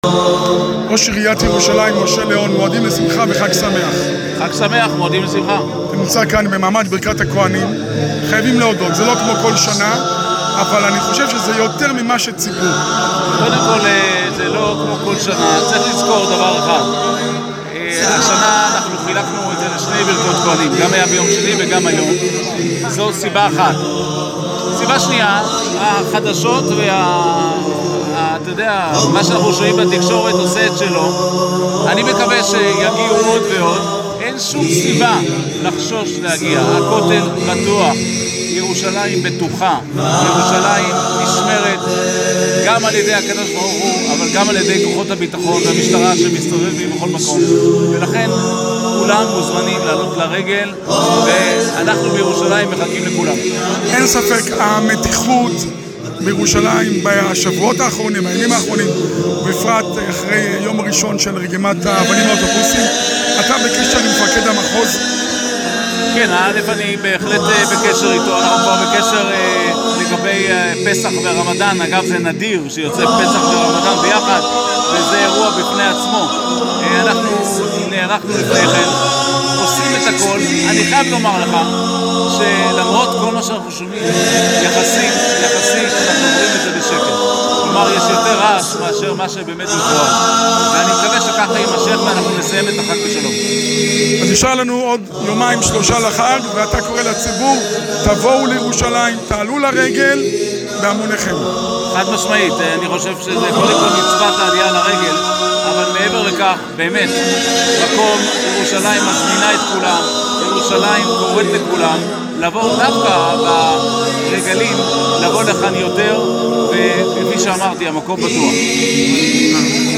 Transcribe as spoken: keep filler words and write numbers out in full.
ראש עיריית ירושלים, משה ליאון, מועדים לשמחה וחג שמח. חג שמח, מועדים לשמחה. אתה נמצא כאן במעמד ברכת הכהנים. חייבים להודות, זה לא כמו כל שנה, אבל אני חושב שזה יותר ממה שציפו. קודם כל, זה לא כמו כל שנה, צריך לזכור דבר אחד. השנה אנחנו חילקנו את זה לשני ברכות כהנים, גם היה ביום שני וגם היום. זו סיבה אחת. סיבה שנייה, החדשות וה... אתה יודע, מה שאנחנו שומעים בתקשורת עושה את שלו. אני מקווה שיגיעו עוד ועוד. אין שום סיבה לחשוש להגיע. הכותל בטוח, ירושלים בטוחה, ירושלים נשמרת גם על ידי הקדוש ברוך הוא, אבל גם על ידי כוחות הביטחון והמשטרה שמסתובבים בכל מקום. ולכן כולם מוזמנים לעלות לרגל, ואנחנו בירושלים מחכים לכולם. אין ספק, המתיחות בירושלים בשבועות האחרונים, בימים האחרונים, בפרט אחרי יום הראשון של רגימת האבנים האוטובוסים, אתה בקשר עם מפקד המחוז? כן, א' אני בהחלט בקשר איתו, אנחנו כבר בקשר לגבי פסח ורמדאן. אגב, זה נדיר שיוצא פסח ורמדאן ביחד, וזה אירוע בפני עצמו. אנחנו נערכנו לפני כן, עושים את הכל. אני חייב לומר לך שלמרות כל מה שאנחנו שומעים, יחסית, יחסית, אנחנו עוברים את זה בשקט. כלומר, יש יותר רעש מאשר מה שבאמת בפועל. ואני מקווה שככה יימשך ואנחנו נסיים את החג בשלום. אז נשאר לנו עוד יומיים שלושה לחג, ואתה קורא לציבור, תבואו לירושלים, תעלו לרגל בהמוניכם. חד משמעית, אני חושב שזה קודם כל מצוות העלייה לרגל, אבל מעבר לכך, באמת, מקום ירושלים מזמינה את כולם, ירושלים קוראת לכולם, לבוא דווקא ברגלים, לבוא לכאן יותר, וכפי שאמרתי, המקום בטוח.